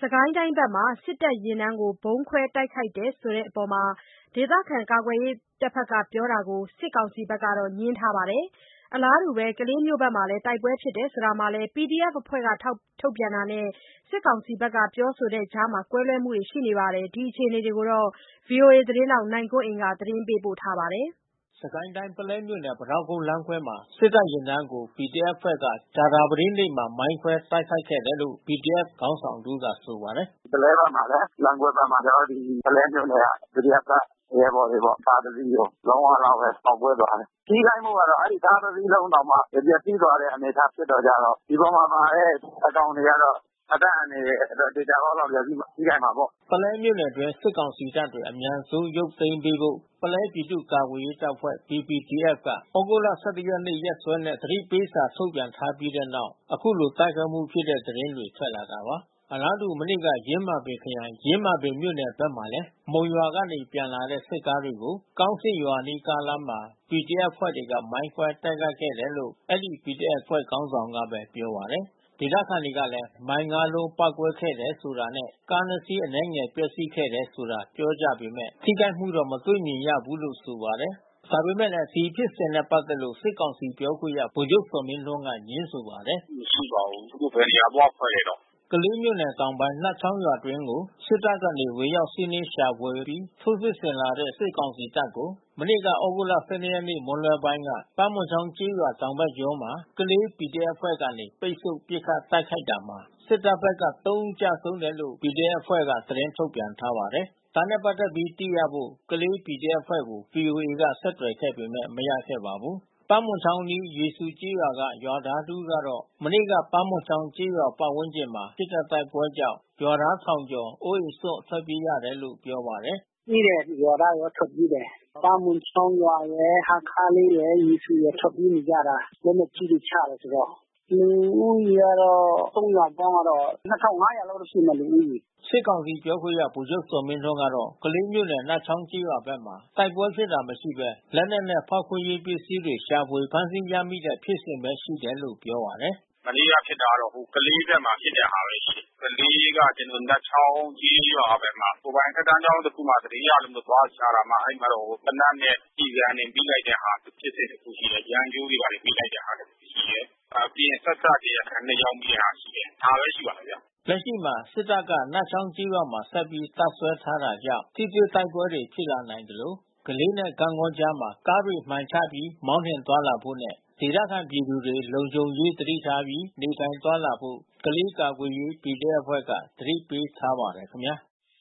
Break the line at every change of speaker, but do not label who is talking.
စကိုင်းတိုင်းဘက်မှာစစ်တပ်ယာဉ်တန်းကိုဗုံးခွဲတိုက်ခိုက်တယ်ဆိုတဲ့အပေါ်ဒေသခံကာကွယ်ရေးတပ်ဘက်ကပြောတာကိုစစ်ကောင်စီဘက်ကငြင်းထားပါတယ်။ အလားတူကလေးမြို့ဘက်မှာလည်းတိုက်ပွဲဖြစ်တယ်ဆိုတာမှာလည်း PDF အဖွဲ့ကထုတ်ပြန်တာနဲ့စစ်ကောင်စီဘက်ကပြောဆိုတဲ့ကြားကွဲလွဲမှုတွေရှိနေပါတယ်။ ဒီအခြေအနေတွေကိုဗွီအိုအေသတင်းထောက်နိုင်ကွန်းအိန်ကသတင်းပေးပို့ထားပါတယ်။
စစ်ကိုင်းတိုင်းပုလဲမြို့နယ်ပိတောက်ကုန်းလမ်းခွဲမှာစစ်တပ်ယာဉ်တန်းကို PDF အဖွဲ့ကကြာသပတေးနေ့မှာမိုင်းခွဲတိုက်ခိုက်ခဲ့တယ်လို့ PDF ခေါင်းဆောင်တဦးကဆိုပါတယ်။
"ပုလဲဘက်မှာလည်းလမ်းခွဲဘက်မှာကျွန်တော်တို့ပုလဲမြို့နယ်က PDF ကရဲဘော်တွေပေါ့ကားတစ်စီးကိုလုံးဝလောက်ပဲပေါက်ကွဲသွားတယ်။ထိခိုက်မှုကတော့အဲဒီကားတစ်စီးလုံးတောင်မှပျက်စီးသွားတဲ့အနေအထားဖြစ်တော့ကြတော့ဒီပေါ်မှာပါတဲ့အကောင်တွေကတော့အသက်အန္တရာယ်အတွက်သေချာပေါက်လောက်ထိခိုက်မှာပေါ့
" ပုလဲမြို့နယ်အတွင်းစစ်ကောင်စီတပ်တွေအမြန်ဆုံးရုပ်သိမ်းပေးဖို့ပုလဲပြည်သူ့ကာကွယ်ရေးတပ်ဖွဲ့PPDFကသြဂုတ်လ ရက်နေ့ရက်စွဲနဲ့သတိပေးစာထုတ်ပြန်ထားပြီးတဲ့နောက်အခုလိုတိုက်ခိုက်မှုဖြစ်တဲ့သတင်းတွေထွက်လာတာပါ။ အလားတူမနေ့ကယင်းမာပင်ခရိုင်ယင်းမာပင်မြို့နယ်ဘက်မှာလည်းမုံရွာကနေပြန်လာတဲ့စစ်ကားတွေကိုကောင်းဆင့်ရွာအနီးကားလမ်းမှာPDFအဖွဲ့တွေကမိုင်းခွဲတိုက်ခိုက်ခဲ့တယ်လို့အဲဒီ PDF အဖွဲ့ခေါင်းဆောင်ကပဲပြောပါတယ်။ ဒေသခံတွေကလည်းမိုင်း လုံးပေါက်ကွဲခဲ့တယ်ဆိုတာနဲ့ကားနှစ်စီးအနည်းငယ်ပျက်စီးခဲ့တယ်ဆိုတာပြောကြပေမဲ့ထိခိုက်မှုတော့မတွေ့မြင်ရဘူးလို့ဆိုပါတယ်။ ဒါပေမဲ့ဒီဖြစ်စဉ်နဲ့ပတ်သက်လို့စစ်ကောင်စီပြောခွင့်ရဗိုလ်ချုပ်ဇော်မင်းထွန်းကငြင်းဆိုပါတယ်
။ "မရှိပါဘူးသူတို့ဘယ်နေရာသွားခွဲတယ်တော့
" ကလေးမြို့နယ်တောင်ပိုင်းနတ်ချောင်းရွာအတွင်းကိုစစ်တပ်ကနေဝင်ရောက်စီးနင်းရှာဖွေအပြီးထိုးစစ်ဆင်လာတဲ့စစ်ကောင်စီတပ်ကိုမနေ့ကသြဂုတ်လ ရက်နေ့မွန်းလွဲပိုင်းကပန်းမွန်ချောင်းကျေးရွာတောင်ဘက်ကျောမှာကလေး PDF အဖွဲ့ကနေပိတ်ဆို့ပစ်ခတ်တိုက်ခိုက်တာမှာစစ်တပ်ဘက်က ဦးကျဆုံးတယ်လို့PDF အဖွဲ့ကသတင်းထုတ်ပြန်ထားပါတယ်။ ဒါနဲ့ပတ်သက်ပြီးသိရဖို့ကလေးPDF အဖွဲ့ကိုဗွီအိုအေကဆက်သွယ်ခဲ့ပေမဲ့မရခဲ့ပါဘူး။ ပန်းမွန်ချောင်းအနီးရေဆူကျေးရွာကရွာသားတဦးကတော့မနေ့ကပန်းမွန်ချောင်းကျေးရွာပတ်ဝန်းကျင်မှာဖြစ်တဲ့တိုက်ပွဲကြောင့်ရွာသားထောင်ကျော်အိုးအိမ်စွန့်ထွက်ပြေးရတယ်လို့ပြောပါတယ်
။ "ပြေးတယ်ရွာသားတွေထွက်ပြေးတယ်။ပန်းမွန်ချောင်းရွာရယ်ဟားခါးလေးရယ်ရေဆူရယ်ထွက်ပြေးနေကြတာ။လက်နက်ကြီးတွေချတယ်ဆိုတော့လူဦးရေကတော့ရွာပေါင်းကတော့လောက်ရှိမယ်လူဦးရေ
" စစ်ကောင်စီပြောခွင့်ရဗိုလ်ချုပ်ဇော်မင်းထွန်းကတော့ကလေးမြို့နယ်နတ်ချောင်းကျေးရွာဘက်မှာတိုက်ပွဲဖြစ်တာမရှိဘဲလက်နက်နဲ့ဖေါက်ခွဲရေးပစ္စည်းတွေရှာဖွေဖမ်းဆီးရမိတဲ့ဖြစ်စဉ်ပဲရှိတယ်လို့ပြောပါတယ်
။ "မနေ့ကဖြစ်တာကတော့ကလေးဘက်မှာဖြစ်တဲ့ဟာပဲရှိတယ်။ ကလေးကကျွန်တော်တို့နတ်ချောင်းကျေးရွာဘက်မှာကိုယ်ပိုင်အထက်တန်းကျောင်းတခုမှာသတင်းရလို့သွားရှာတာမှာအဲဒီမှာတော့သေနတ်နဲ့ကျည်ဆံတွေမိလိုက်တဲ့ဟာဖြစ်စဉ်တခုရှိတယ်။ ရန်ကြိုးတွေဘာတွေမိလိုက်တဲ့ဟာတခုရှိတယ်။ ပြီးရင်ဆက်စပ်တရားခံနှစ်ယောက်မိတဲ့ဟာရှိတယ်။ ဒါပဲရှိပါတယ်ဗျ
" လက်ရှိမှာစစ်တပ်ကနတ်ချောင်းကျေးရွာမှာဆက်ပြီးတပ်စွဲထားတာကြောင့်ထိတွေ့တိုက်ပွဲတွေဖြစ်လာနိုင်သလိုကလေးနဲ့ဂန့်ဂေါကြားမှာကားတွေမှန်ချပြီးမောင်းနှင်သွားလာဖို့နဲ့ဒေသခံပြည်သူတွေလုံခြုံရေးသတိထားပြီးနေထိုင်သွားလာဖို့ကလေးကာကွယ်ရေးPDFအဖွဲ့ကသတိပေးထားပါတယ်ခင်ဗျာ